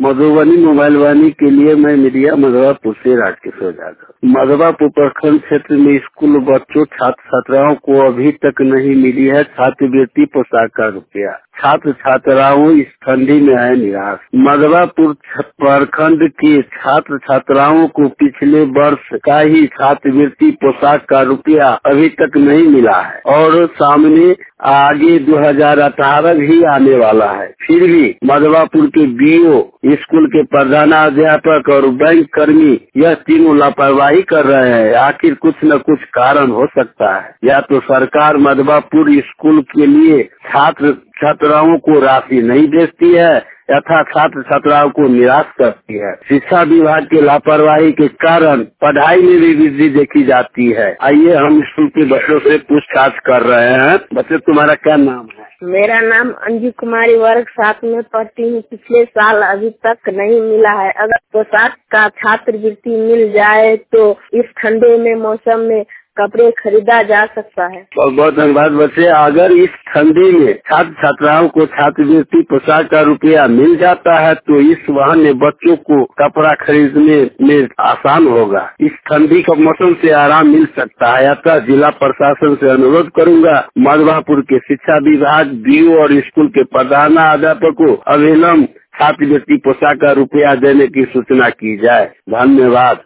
Madhubani mobile वाणी के लिए मैं मीडिया मधवापुर से राजकिशोर यादव। मधवापुर प्रखंड क्षेत्र में स्कूल बच्चों छात्र छात्राओं को अभी तक नहीं मिली है छात्रवृत्ति पोशाक का रुपया। छात्र छात्राओं इस ठंडी में है निराश। मधवापुर प्रखंड के छात्र छात्राओं को पिछले वर्ष का ही छात्रवृत्ति पोशाक का रुपया अभी तक नहीं मिला है और सामने आगे 2018 भी आने वाला है। फिर भी मधवापुर के बीओ, स्कूल के प्रधानाध्यापक और बैंक कर्मी यह तीनों लापरवाही कर रहे हैं। आखिर कुछ न कुछ कारण हो सकता है। या तो सरकार मधवापुर स्कूल के लिए छात्र छात्राओं को राशि नहीं देती है तथा छात्र छात्राओं को निराश करती है। शिक्षा विभाग के लापरवाही के कारण पढ़ाई में भी वृद्धि देखी जाती है। आइए हम स्कूल के बच्चों से पूछताछ कर रहे हैं। बच्चे, तुम्हारा क्या नाम है? मेरा नाम अंजू कुमारी, वर्ग 7 में पढ़ती हूँ। पिछले साल अभी तक नहीं मिला है। अगर पोशाक का छात्रवृत्ति मिल जाए तो इस ठंडे में मौसम में कपड़े खरीदा जा सकता है। बहुत बहुत धन्यवाद बच्चे। अगर इस ठंडी में छात्र छात्राओं को छात्रवृत्ति पोशाक का रुपया मिल जाता है तो इस बहाने बच्चों को कपड़ा खरीदने में आसान होगा। इस ठंडी का मौसम से आराम मिल सकता है। अतः जिला प्रशासन से अनुरोध करूंगा मधवापुर के शिक्षा विभाग, बीओ और स्कूल के प्रधानाध्यापक को अविलंब छात्रवृत्ति पोशाक का रुपया देने की सूचना की जाए। धन्यवाद।